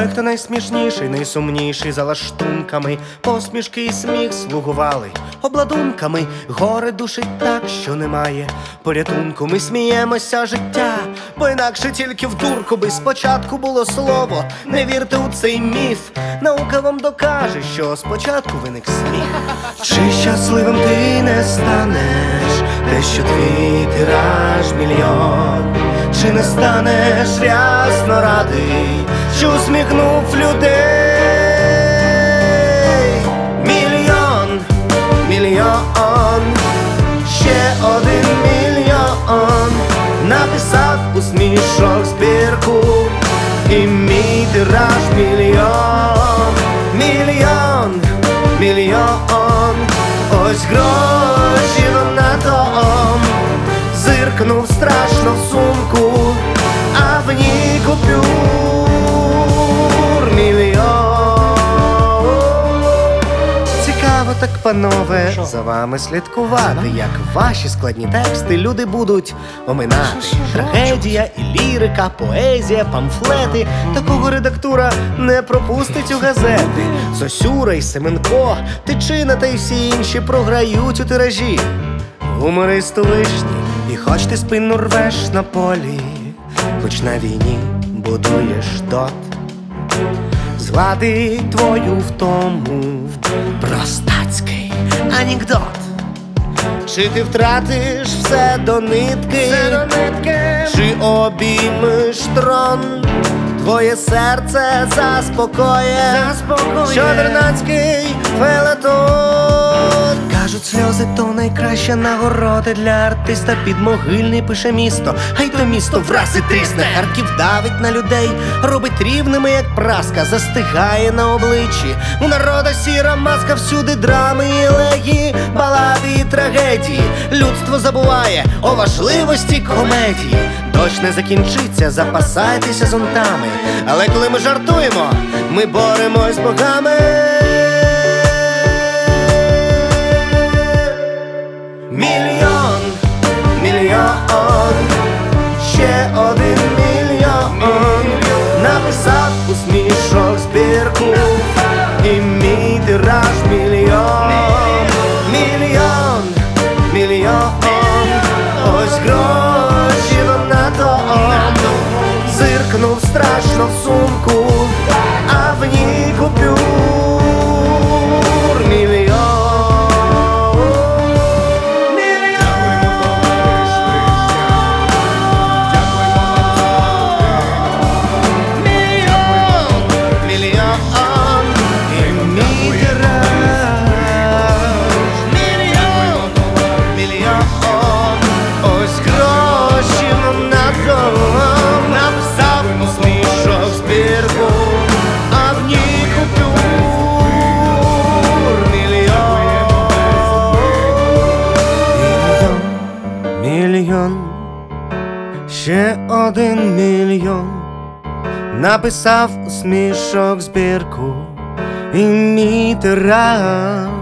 Той, хто найсмішніший, найсумніший за лаштунками, посмішки і сміх слугували обладунками. Горе душить так, що немає порятунку. Ми сміємося життя, бо інакше тільки в дурку би спочатку було слово. Не вірте у цей міф, наука вам докаже, що спочатку виник сміх. Чи щасливим ти не станеш, те, що твій тираж мільйон? Чи не станеш рясно радий, що усміхнув людей? Мільйон, мільйон, ще один мільйон написав у смішок збірку, і мій тираж мільйон. Мільйон, мільйон, ось гроші вам на дом. Зиркнув страшно в сумку, а в ній купюр мільйон. Цікаво так, панове, за вами слідкувати, як ваші складні тексти люди будуть оминати. Трагедія і лірика, поезія, памфлети. Такого редактура не пропустить у газети. Сосюра і Семенко, Тичина та й всі інші програють у тиражі. Гумористу вишні, і хоч ти спину рвеш на полі, хоч на війні будуєш дот, згладить твою втому простацький анекдот. Чи ти втратиш все до нитки, чи обіймеш трон? Твоє серце заспокоє чудернацький фелетон. Кажуть, сльози то найкраща нагорода для артиста. Підмогильний пише місто, хай то місто враз і трісне. Харків давить на людей, робить рівними, як праска, застигає на обличчі. У народа сіра маска, всюди драми і елегії, балади і трагедії. Людство забуває о важливості комедії. Дощ не закінчиться, запасайтеся зонтами. Але коли ми жартуємо, ми боремось з богами. Мільйон, мільйон, ще один мільйон написав у смішок збірку, і мій тираж мільйон. Мільйон, мільйон, ось гроші вам на дом. Зиркнув страшно в сумку, а в ній купюр мільйон. Мільйон, ще один мільйон написав у смішок збірку, і мій тираж